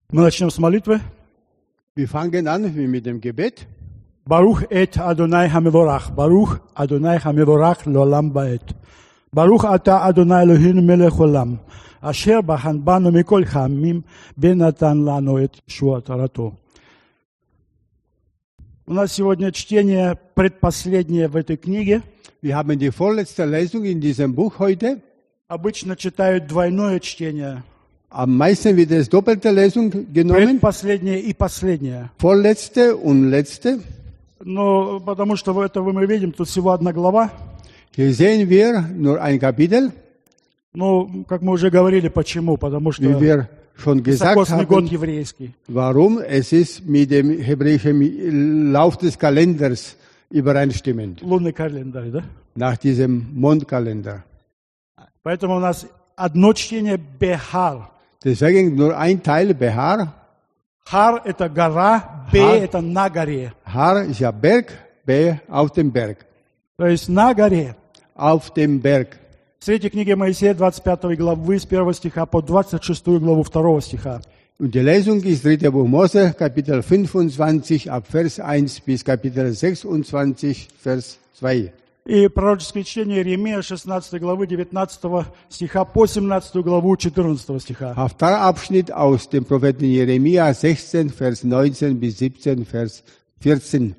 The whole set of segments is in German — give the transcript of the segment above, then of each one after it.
Мы начнем с молитвы. Wir fangen an mit dem Gebet. Баруch эт Адонай хамеворах. Баруch Адонай хамеворах лолам баэт. Баруch ата Адонай Элохену мелech олам. Ашер бахан бану миколь хамим бенатан лану эт шуа тарато. У нас сегодня чтение предпоследнее в этой книге. Wir haben die vorletzte Lesung in diesem Buch heute. Обычно читают двойное чтение. Am meisten wird es doppelte Lesung genommen. Предпоследнее и последнее. Vorletzte und letzte. Но потому что мы видим, тут всего одна глава. Hier sehen wir nur ein Kapitel. Ну, как мы уже говорили, почему? Потому что Wie wir schon gesagt високосный год haben, еврейский. warum? Es ist mit dem hebräischen Lauf des Kalenders übereinstimmend. Лунный календарь, да? Nach diesem Mondkalender. Поэтому у нас одно чтение Бехар. Deswegen nur ein Teil Behar. Хар – это гора, Бе – это на горе. Har ist ja Berg, Be auf dem Berg. То есть на горе. Auf dem Berg. В третьей книге Моисея, 25 главы, с 1 стиха по 26 главу 2 стиха. Und die Lesung ist 3. Buch Mose, Kapitel 25, ab Vers 1 bis Kapitel 26, Vers 2. И пророческое чтение Иеремия, 16 главы, 19 стиха по 17 главу 14 стиха. Haftarabschnitt aus dem Propheten Jeremia 16, Vers 19 bis 17, Vers 14.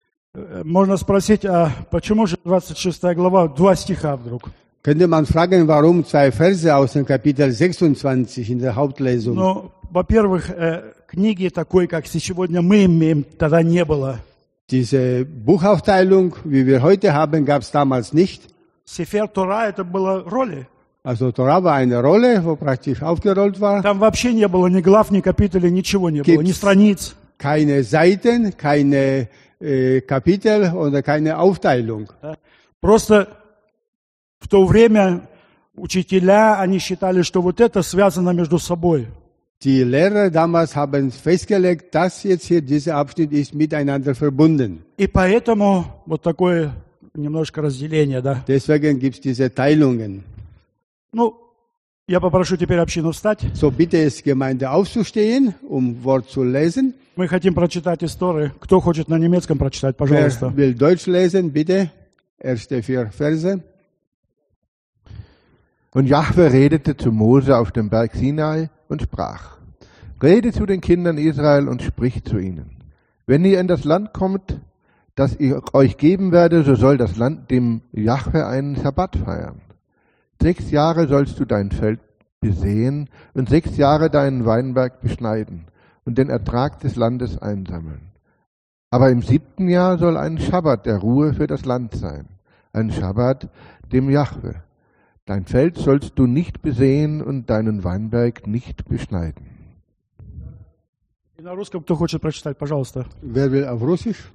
Можно спросить, а почему же 26 глава, 2 стиха вдруг? Könnte man fragen, warum 2 Verse aus dem Kapitel 26 in der Hauptlesung? Ну, во-первых, книги такой, как сегодня мы имеем, тогда не было. Diese Buchaufteilung, wie wir heute haben, gab es damals nicht. Сефер Тора это было роли. Also Torah war eine Rolle, wo praktisch aufgerollt war. Там вообще не было ни глав, ни капителей, ничего не было, ни страниц. Keine Seiten, keine Kapitel oder keine Aufteilung. Просто в то время учителя, они считали, что вот это связано между собой. Die Lehrer damals haben festgelegt, dass jetzt hier dieser Abschnitt ist miteinander verbunden. И поэтому вот такое немножко разделение, да. Deswegen gibt es diese Teilungen. Ну, я попрошу теперь общину встать. So bitte es Gemeinde aufzustehen, Wort zu lesen. Мы хотим прочитать истории. Кто хочет на немецком прочитать, пожалуйста. Wer will Deutsch lesen, bitte. Erste 4 Verse. Und Jahwe redete zu Mose auf dem Berg Sinai und sprach: Rede zu den Kindern Israel und sprich zu ihnen: Wenn ihr in das Land kommt, das ich euch geben werde, so soll das Land dem Jahwe einen Sabbat feiern. 6 Jahre sollst du dein Feld besehen und 6 Jahre deinen Weinberg beschneiden und den Ertrag des Landes einsammeln. Aber im 7. Jahr soll ein Schabbat der Ruhe für das Land sein, ein Schabbat dem Jahwe. Dein Feld sollst du nicht besehen und deinen Weinberg nicht beschneiden. На русском кто хочет прочитать, пожалуйста. Wer will auf Russisch?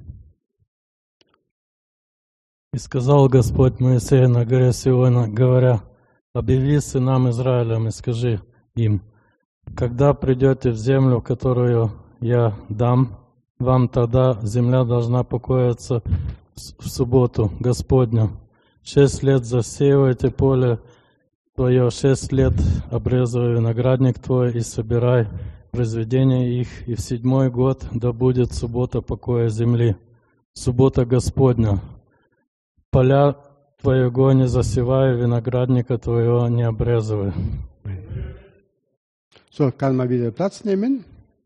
И сказал Господь Моисею на горе Сиона, говоря: объяви сынам Израилем и скажи им: когда придете в землю, которую я дам вам, тогда земля должна покоиться в субботу Господню. 6 лет засеивайте поле твое, 6 лет обрезывай виноградник твой и собирай произведения их, и в 7-й год да будет суббота покоя земли, суббота Господня. Поля твоего не засевай, виноградника твоего не обрезывай. So, kann man wieder Platz nehmen.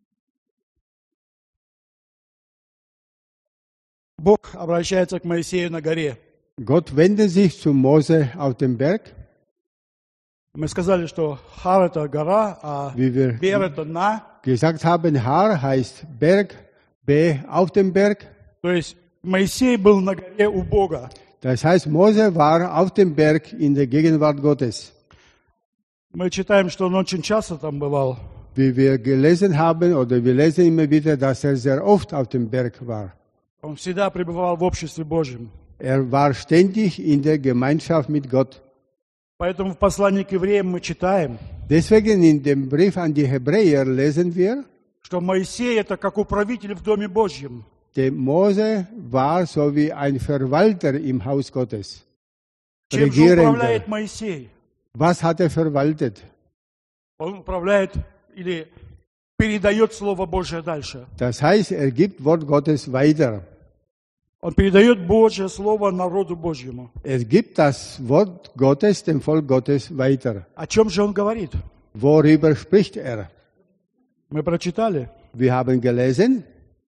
Бог обращается к Моисею на горе. Gott wendet sich zu Mose auf dem Berg. Мы сказали, что Хар – это гора, а Wie wir Бер – это на. gesagt haben, Har heißt Berg, Be auf dem Berg. То есть Моисей был на горе у Бога. Das heißt, Mose war auf dem Berg in der Gegenwart Gottes. Мы читаем, что он очень часто там бывал. Wie wir gelesen haben, oder wir lesen immer wieder, dass sehr oft auf dem Berg war. Он всегда пребывал в обществе Божьем. War ständig in der Gemeinschaft mit Gott. Поэтому в послании к евреям мы читаем, Deswegen in dem Brief an die Hebräer lesen wir, что Моисей – это как управитель в Доме Божьем. der Mose war so wie ein Verwalter im Haus Gottes. Чем же управляет Моисей? Was hat verwaltet? Он управляет или передает Слово Божье дальше. Das heißt, er gibt Wort Gottes weiter. Он передает Божье Слово народу Божьему. Er gibt das Wort Gottes dem Volk Gottes weiter. О чем же он говорит? Worüber spricht er? Мы прочитали, Wir haben gelesen,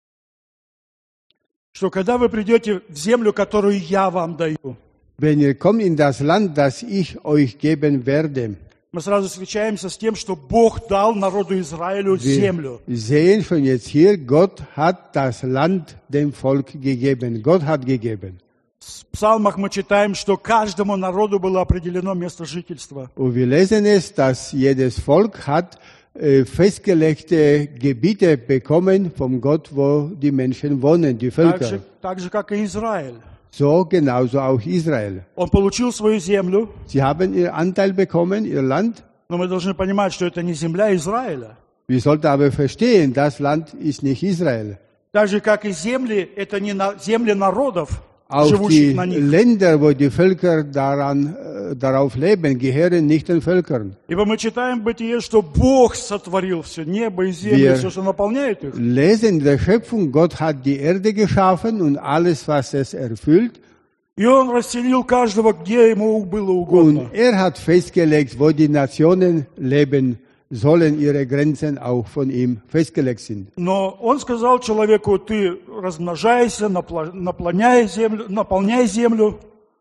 что когда вы придете в землю, которую я вам даю, wenn ihr kommt in das Land, das ich euch geben werde. мы сразу встречаемся с тем, что Бог дал народу Израилю землю. Wir sehen schon jetzt hier, Gott hat das Land dem Volk gegeben. Gott hat gegeben. В псалмах мы читаем, что каждому народу было определено место жительства. Und wir lesen es, dass jedes Volk hat festgelegte Gebiete bekommen vom Gott, wo die Menschen wohnen, die Völker. Так же, как и Израиль. So genauso auch Israel. Он получил свою землю, Sie haben ihr Anteil bekommen, ihr Land. но мы должны понимать, что это не земля Израиля. Wir sollten aber verstehen, das Land ist nicht Israel. Так же, как и земли, это не земли народов, Auch живущих die на них. Länder, wo die Völker darauf leben, gehören nicht den Völkern. Ибо мы читаем в Бытие, что Бог сотворил все, небо и землю, Wir все, что наполняет их. Lesen in der Schöpfung, Gott hat die Erde geschaffen und alles, was es erfüllt. И Он расселил каждого, где Ему было угодно. Und er hat festgelegt, wo die Nationen leben sollen, ihre Grenzen auch von ihm festgelegt sind. Но Он сказал человеку, ты размножайся, наполняй землю.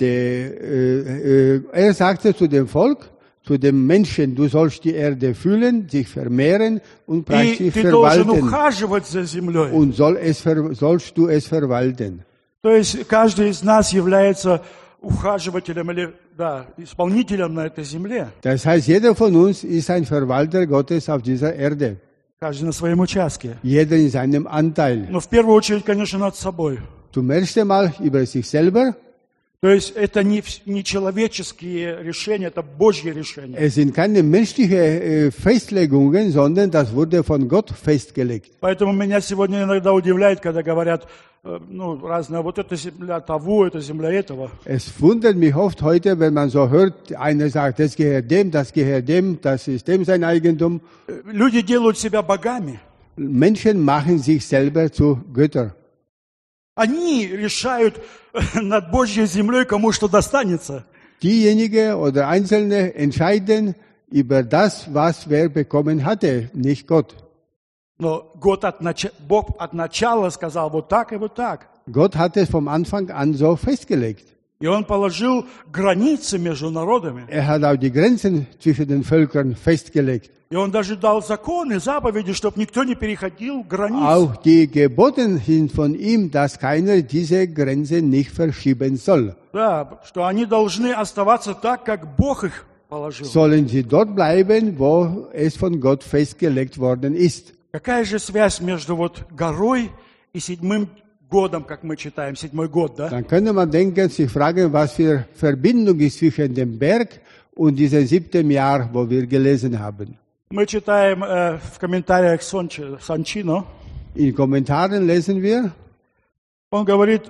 Er sagte zu dem Volk, zu dem Menschen, du sollst die Erde füllen, sich vermehren und И praktisch ты должен verwalten. ухаживать за землей. Und sollst du es verwalten. То есть каждый из нас является ухаживателем или исполнителем на этой земле. Das heißt, jeder von uns ist ein Verwalter Gottes auf dieser Erde. Каждый на своем участке. Jeder in seinem Anteil. Но в первую очередь, конечно, над собой. Zum ersten Mal über sich selber. То есть это не человеческие решения, это Божьи решения. Es sind keine menschlichen Festlegungen, sondern das wurde von Gott festgelegt. Поэтому меня сегодня иногда удивляет, когда говорят, разное, вот это земля того, это земля этого. Es wundert mich oft heute, wenn man so hört, einer sagt, das gehört dem, das ist dem sein Eigentum. Люди делают себя богами. Menschen machen sich selber zu Göttern. Они решают над Божьей землей, кому что достанется. Diejenigen oder Einzelne entscheiden über das, was wer bekommen hatte, nicht Gott. Но Бог от начала сказал вот так и вот так. Gott hat es vom Anfang an so festgelegt. И Он положил границы между народами. Er hat auch die Grenzen zwischen den Völkern festgelegt. И Он даже дал законы, заповеди, чтобы никто не переходил границ. Auch die Gebote sind von ihm, dass keiner diese Grenze nicht verschieben soll. Да, что они должны оставаться так, как Бог их положил. Sollen sie dort bleiben, wo es von Gott festgelegt worden ist. Какая же связь между вот горой и 7 годом, как мы читаем, 7 год, да? Dann könnte man denken, sich fragen, was für Verbindung ist zwischen dem Berg und diesem 7. Jahr, wo wir gelesen haben. Мы читаем в комментариях Санчино, In Kommentaren lesen wir, он говорит,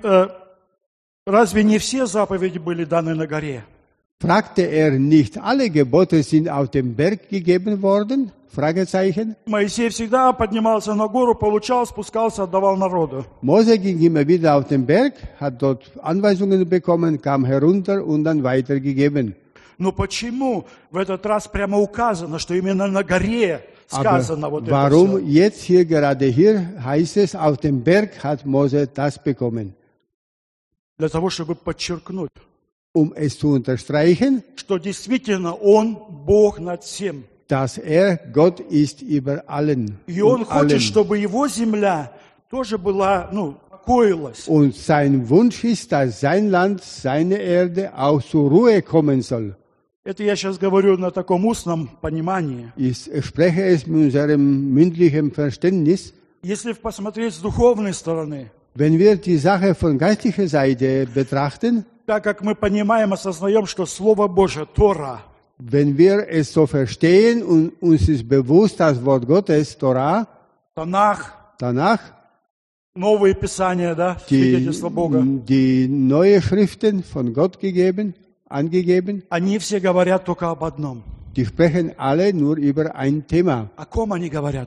разве не все заповеди были даны на горе? fragte er, nicht alle Gebote sind auf dem Berg gegeben worden? Fragezeichen. Моисей всегда поднимался на гору, получал, спускался, отдавал народу. Mose ging immer wieder auf den Berg, hat dort Anweisungen bekommen, kam herunter und dann weitergegeben. Но почему в этот раз прямо указано, что именно на горе Aber сказано вот это warum все? jetzt hier, gerade hier, heißt es, auf dem Berg hat Mose das bekommen? Для того, чтобы подчеркнуть, Es zu unterstreichen, что действительно Он Бог над всем. dass er Gott ist über allen И Он und хочет, allem. чтобы Его земля тоже была, покоилась. Und sein Wunsch ist, dass sein Land, seine Erde auch zur Ruhe kommen soll. Это я сейчас говорю на таком устном понимании. Ich spreche es mit unserem mündlichen Verständnis. Если посмотреть с духовной стороны, Wenn wir die Sache von geistlicher Seite betrachten, так как мы понимаем, осознаем, что Слово Божие, Тора, wenn wir es so verstehen und uns ist bewusst, das Wort Gottes, Torah, Танах, danach Новые Писания, да, свидетельство Бога, die neue Schriften von Gott angegeben, они все говорят только об одном. die sprechen alle nur über ein Thema. О ком они говорят?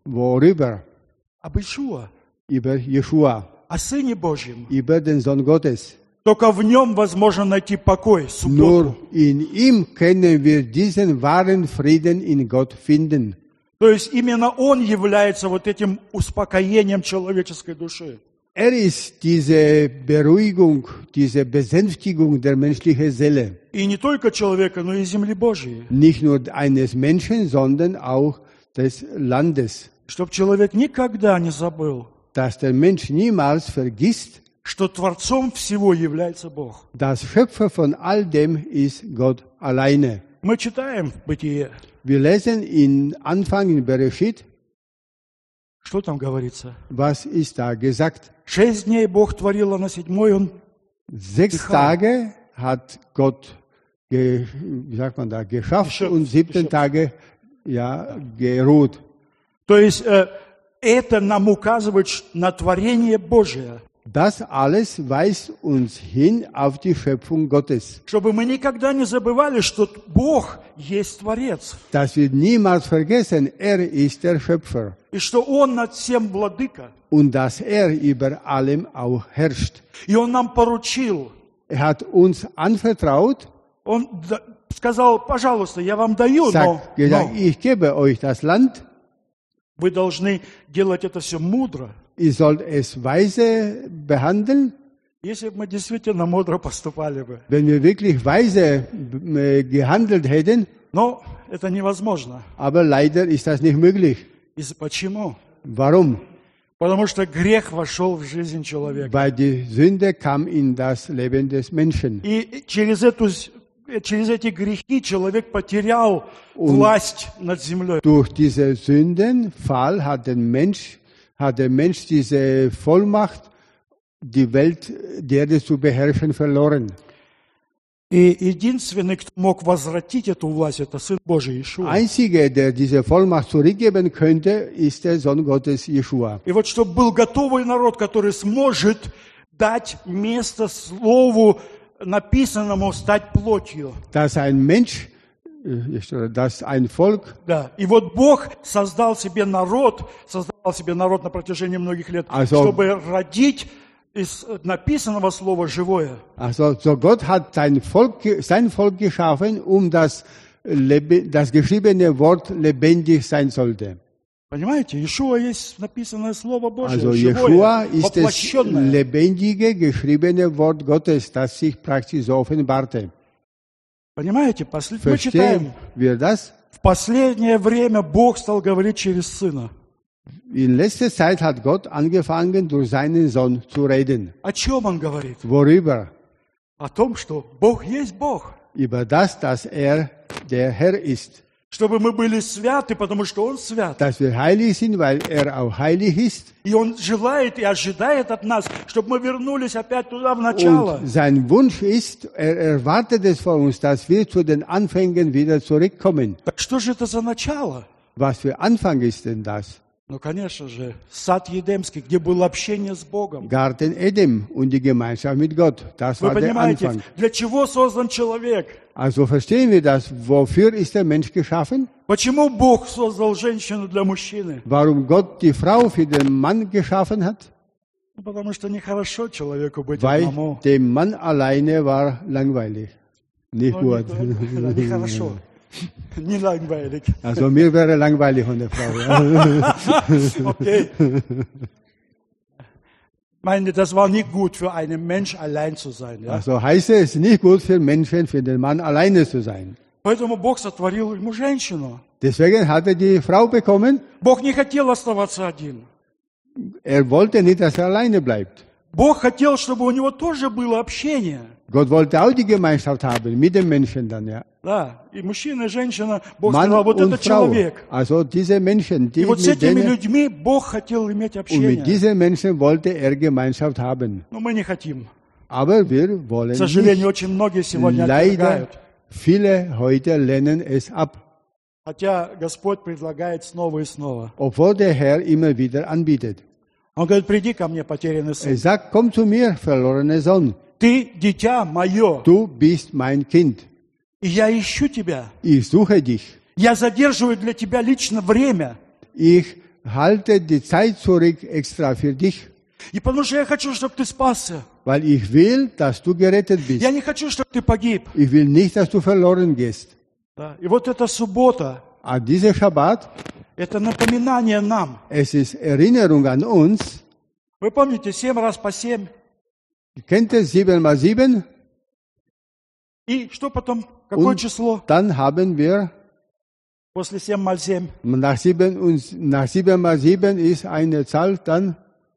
Worüber? Об Ишуа, Über Jeschua, о Сыне Божьем. über den Sohn Gottes. Только в нем возможно найти покой, субботу. Nur in ihm können wir diesen wahren Frieden in Gott finden. То есть именно Он является вот этим успокоением человеческой души. Er ist diese Beruhigung, diese Besänftigung der menschlichen Seele. И не только человека, но и земли Божьей. Nicht nur eines Menschen, sondern auch des Landes. Чтоб человек никогда не забыл, Dass der Mensch niemals vergisst, что Творцом всего является Бог. dass Schöpfer von all dem ist Gott alleine. Мы читаем в Бытие. Wir lesen in Anfang in Bereshit, Что там говорится? was ist da gesagt? 6 дней Бог творил, а на 7-й Он... 6 Tage hat Gott, wie sagt man da, geschafft und 7 Tage geruht. То есть это нам указывает на творение Божие. Das alles weist uns hin auf die Schöpfung Gottes. Чтобы мы никогда не забывали, что Бог есть Творец. Dass wir niemals vergessen, er ist der Schöpfer. И что Он над всем владыка. Und dass er über allem auch herrscht. И Он нам поручил. Er hat uns anvertraut, Он сказал, пожалуйста, я вам даю, но gesagt, ich gebe euch das Land. Вы должны делать это все мудро. Ihr sollt es weise behandeln. Если бы мы действительно мудро поступали бы. Wenn wir wirklich weise gehandelt hätten, Но это невозможно. aber leider ist das nicht möglich. И почему? Warum? Потому что грех вошел в жизнь человека. Weil die Sünde kam in das Leben des Menschen. И через эти грехи человек потерял власть над землей. Durch diesen Sündenfall hat der Mensch diese Vollmacht, die Welt, die Erde zu beherrschen, verloren. И единственный, кто мог возвратить эту власть, это Сын Божий, Иешуа. Einzige, der diese Vollmacht zurückgeben könnte, ist der Sohn Gottes, Jeschua. И вот чтобы был готовый народ, который сможет дать место Слову написанному стать плотью. Dass ein Mensch, dass ein Volk, Да. И вот Бог создал себе народ на протяжении многих лет, чтобы родить из написанного слова живое. Also so Gott hat sein Volk geschaffen, das geschriebene Wort lebendig sein sollte. Понимаете, Иешуа есть написанное слово Божие, Also живое, Jeschua ist das воплощенное. lebendige, geschriebene Wort Gottes, das sich praktisch so offenbarte. Понимаете, мы Verstehen читаем, wir das? в последнее время Бог стал говорить через Сына. In letzter Zeit hat Gott angefangen, durch seinen Sohn zu reden. О чем Он говорит? Worüber? О том, что Бог есть Бог. Über das, dass er der Herr ist. Чтобы мы были святы, потому что Он свят. Dass wir heilig sind, weil er auch heilig ist. И Он желает и ожидает от нас, чтобы мы вернулись опять туда, в начало. Und sein Wunsch ist, er erwartet es von uns, dass wir zu den Anfängen wieder zurückkommen. Так что же это за начало? Was für Anfang ist denn das? Ну, конечно же, сад Едемский, где было общение с Богом. Garten Eden und die Gemeinschaft mit Gott. Das Вы war der понимаете, Anfang. для чего создан человек? Also verstehen wir das. Wofür ist der Mensch geschaffen? Почему Бог создал женщину для мужчины? Warum Gott die Frau für den Mann geschaffen hat? Ну, потому что нехорошо человеку быть Weil одному. dem Mann alleine war langweilig. Nicht gut. Нехорошо. Не langweilig. Also mir wäre langweilig von der Frau. Ja. Okay. Ich meine, das war nicht gut für einen Mensch, allein zu sein. Ja? Also heißt es nicht gut für Menschen, für den Mann alleine zu sein. Поэтому Бог сотворил ему женщину. Deswegen hat er die Frau bekommen. Бог не хотел оставаться один. Er wollte nicht, dass er alleine bleibt. Бог хотел, чтобы у него тоже было общение. Gott wollte auch die Gemeinschaft haben mit den Menschen dann, ja. Да, и мужчина, и женщина, Бог Mann сказал, вот und это Frau. человек. Also diese Menschen, die И вот с mit этими denen, людьми Бог хотел иметь und общение. mit diesen Menschen wollte er Gemeinschaft haben. Но мы не хотим. Aber wir wollen К сожалению, nicht. очень многие сегодня Leider, отвергают. viele heute lehnen es ab, Хотя Господь предлагает снова и снова. obwohl der Herr immer wieder anbietet. Он говорит, приди ко мне, потерянный Er сын. sagt, komm zu mir, verlorener Sohn. Ты дитя мое, Du bist mein Kind. и я ищу тебя. Ich suche dich. Я задерживаю для тебя лично время. Ich halte die Zeit zurück extra für dich, И потому что я хочу, чтобы ты спасся. weil ich will, dass du gerettet bist. Я не хочу, чтобы ты погиб. Ich will nicht, dass du verloren gehst. Да. И вот эта суббота, Aber dieser Schabbat, это напоминание нам. es ist Erinnerung an uns. Вы помните, 7 раз по 7. Kennt ihr 7 mal 7? И что потом? Какое Und число? dann haben wir, После 7 mal 7. nach 7 mal 7 ist eine Zahl, dann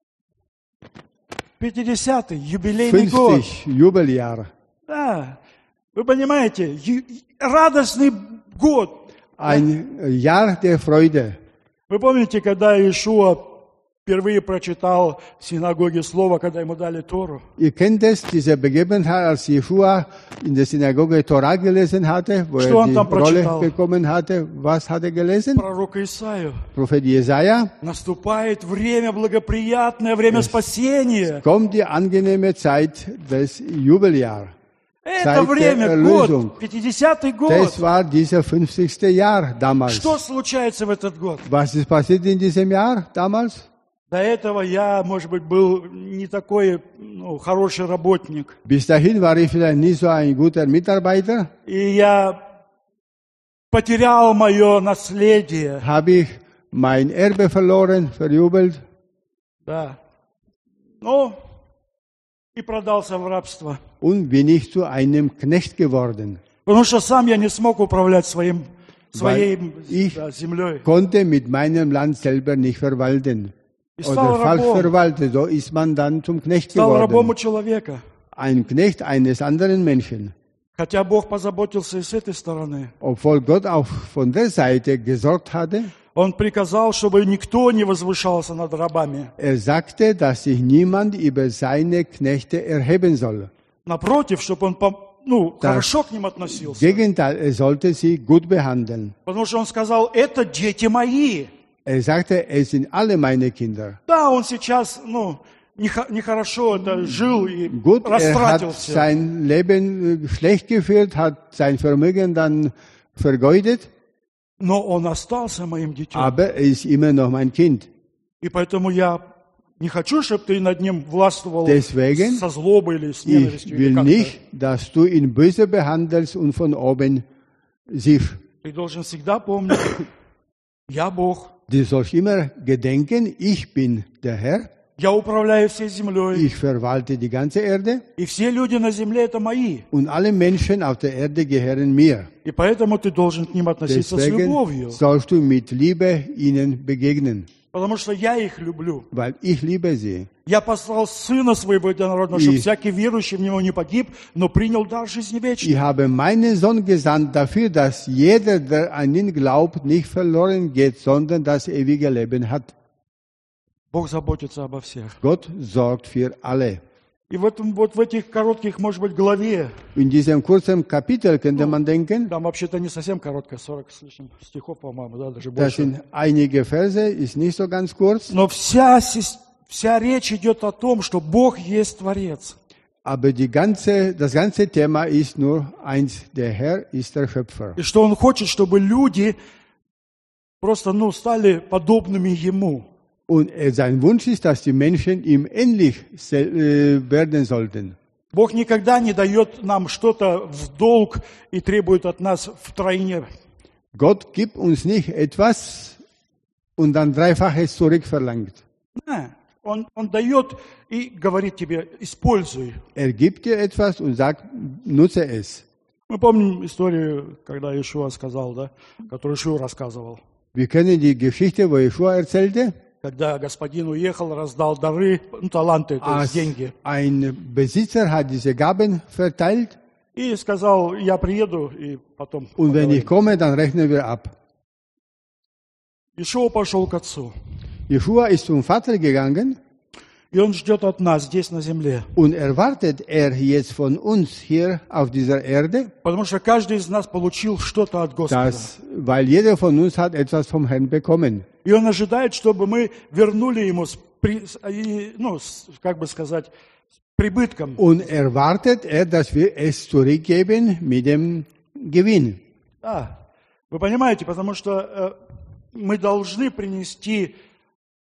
50-й, юбилейный год. 50, Jubeljahr. Да. Вы понимаете, радостный год. Ein Jahr der Freude. Вы помните, когда Иешуа впервые прочитал в синагоге слово, когда ему дали Тору? Ihr kennt es, diese Begebenheit, als Jeschua in der Synagoge Torah gelesen hatte, wo Что er он die там Rolle прочитал? bekommen hatte. Was hat er gelesen? Пророка Исаию. Prophet Jesaja. Наступает время благоприятное, время спасения. Kommt die angenehme Zeit des Jubeljahres. Это Zeit der время, Erlösung. год, 50-й год. Das war dieser 50. Jahr damals. Что случается в этот год? Was ist passiert in diesem Jahr damals? До этого я, может быть, был не такой хороший работник. Bis dahin war ich vielleicht nicht so ein guter Mitarbeiter. И я потерял мое наследие. Habe ich mein Erbe verloren, verjubelt. Да. Ну, и продался в рабство. Und bin ich zu einem Knecht geworden. Потому что сам я не смог управлять своей ich да, землей. Konnte mit meinem Land selber nicht verwalten. И Oder стал falsch рабом. verwaltet. So ist man dann zum Knecht Стал рабом у geworden. человека. Ein Knecht eines anderen Menschen. Хотя Бог позаботился и с этой стороны. Obwohl Gott auch von der Seite gesorgt hatte. Он приказал, чтобы никто не возвышался над рабами. Er sagte, dass sich niemand über seine Knechte erheben soll. Напротив, чтобы он хорошо к ним относился. Gegenteil, er sollte sie gut behandeln. Потому что он сказал, это дети мои. Er sagte, es sind alle meine Kinder. Да, он сейчас, нехорошо это жил и Gut, er hat растратился. sein Leben schlecht geführt, hat sein Vermögen dann vergeudet, Но он остался моим детем. aber er ist immer noch mein Kind. И поэтому я не хочу, чтобы ты над ним властвовал Deswegen, со злобой или с Ich ненавистью. Или will как-то. nicht, dass du ihn böse behandelst und von oben siehst. Ты должен всегда помнить, я Бог, Du sollst immer gedenken, ich bin der Herr, я управляю всей землей, ich verwalte die ganze Erde и все люди на земле это мои. und alle Menschen auf der Erde gehören mir. И поэтому ты должен к ним относиться с любовью. Deswegen sollst du mit Liebe ihnen begegnen, Потому что я их люблю. weil ich liebe sie. Я послал Сына Своего Единородного, чтобы всякий верующий в Него не погиб, но принял дар жизни Ich вечной. habe meinen Sohn gesandt dafür, dass jeder, der an ihn glaubt, nicht verloren geht, sondern das ewige Leben hat. Бог заботится обо всех. Gott sorgt für alle. И в этих коротких, может быть, главе, In diesem kurzen Kapitel könnte man denken, там вообще-то не совсем короткая, 40 с лишним стихов, по-моему, да, даже das больше. sind einige Verse, ist nicht so ganz kurz, Но вся речь идет о том, что Бог есть Творец. aber das ganze Thema ist nur eins, der Herr ist der Schöpfer. И что Он хочет, чтобы люди просто, стали подобными Ему. Und sein Wunsch ist, dass die Menschen ihm ähnlich werden sollten. Бог никогда не дает нам что-то в долг и требует от нас втройне. Gott gibt uns nicht etwas und dann Dreifaches zurückverlangt. Он дает и говорит тебе, используй. Er gibt dir etwas und sagt, nutze es. Мы помним историю, когда Иешуа сказал, да, которую Иешуа рассказывал. Wir kennen die Geschichte, wo Jeschua erzählte, Когда господин уехал, раздал дары, таланты, то есть деньги. ein Besitzer hat diese Gaben verteilt И сказал, я приеду, и потом und wenn ich поговорим. komme, dann rechnen wir ab. Иешуа пошел к отцу. Jeschua ist zum Vater gegangen И он ждет от нас здесь на земле. und erwartet er jetzt von uns hier auf dieser Erde, Потому что каждый из нас получил что-то от Господа. weil jeder von uns hat etwas vom Herrn bekommen. И он ожидает, чтобы мы вернули ему с прибытком. Und erwartet er, dass wir es zurückgeben mit dem Gewinn. Да, вы понимаете, потому что мы должны принести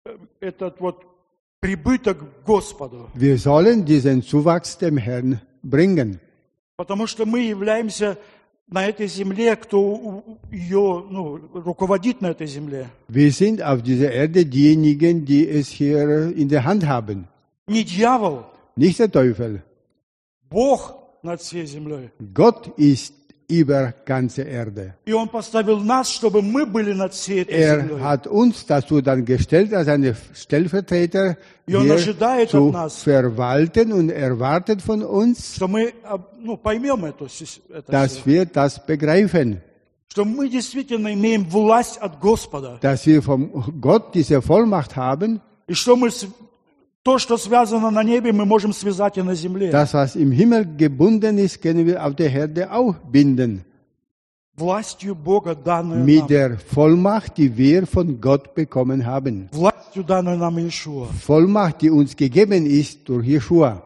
этот вот прибыток к Господу. Wir sollen diesen Zuwachs dem Herrn bringen. Потому что мы являемся на этой земле, кто ее руководит на этой земле. Wir sind auf dieser Erde diejenigen, die es hier in der Hand haben. Не дьявол, Nicht der Teufel. Бог над всей землей. Gott ist über ganze Erde. И Он поставил нас, чтобы мы были над всей этой землей. Hat uns dazu dann gestellt, als eine Stellvertreter И Он hier ожидает zu от нас, verwalten und erwartet von uns, что мы поймем это dass все. wir das begreifen, Что мы действительно имеем власть от Господа. dass wir von Gott diese Vollmacht haben, И что мы то, что связано на небе, мы можем связать и на земле. das, was im Himmel gebunden ist, können wir auf der Erde auch binden. Властью Бога, данную Mit нам. der Vollmacht, die wir von Gott bekommen haben. Властью, данную нам Иешуа. Vollmacht, die uns gegeben ist durch Jeschua.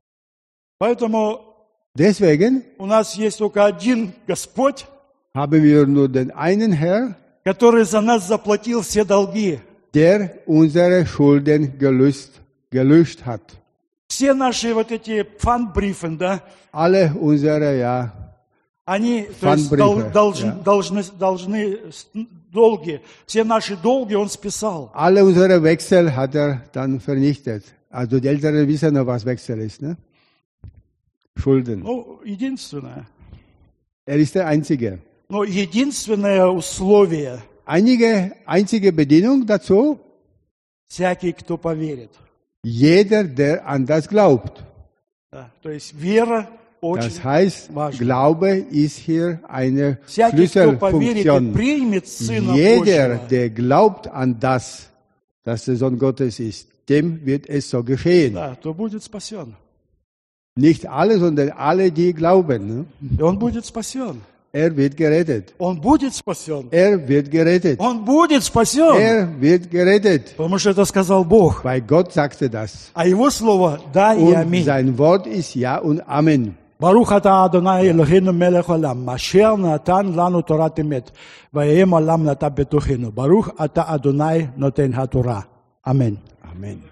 Поэтому Deswegen у нас есть только один Господь, haben wir nur den einen Herr, который за нас заплатил все долги. der unsere Schulden gelöscht hat. Все наши вот эти фанбрифы, да, Alle unsere, они то есть, Фанбрифы, должны долги, все наши долги Он списал. alle unsere Wechsel hat er dann vernichtet. Also die Älteren wissen noch, was Wechsel ist, ne? Schulden. Единственное. Er ist der Einzige. Но единственное условие, Einzige Bedingung dazu, всякий, кто поверит. jeder, der an das glaubt. Да, то есть вера очень Das heißt, важна. Glaube ist hier eine Всякий, кто поверит и Schlüsselfunktion. примет Сына Jeder, Божьего, der glaubt an das, dass der Sohn Gottes ist, dem wird es so geschehen. да, то будет спасен. Nicht alle, sondern alle, die glauben. Ne? И он будет спасен. Er wird gerettet. Он будет спасен. Er wird gerettet. Он будет спасен. Er wird gerettet. Потому что это сказал Бог. Weil Gott sagte das. А Его слово «да» и Und «аминь». sein Wort ist Ja und Amen. ברוך אתה אדוני אלוהינו מלך עולם, אשר נתן לנו תורת אמת, ויהיה עולם נטע בתוכנו. ברוך אתה אדוני נותן התורה. אמן. Amen.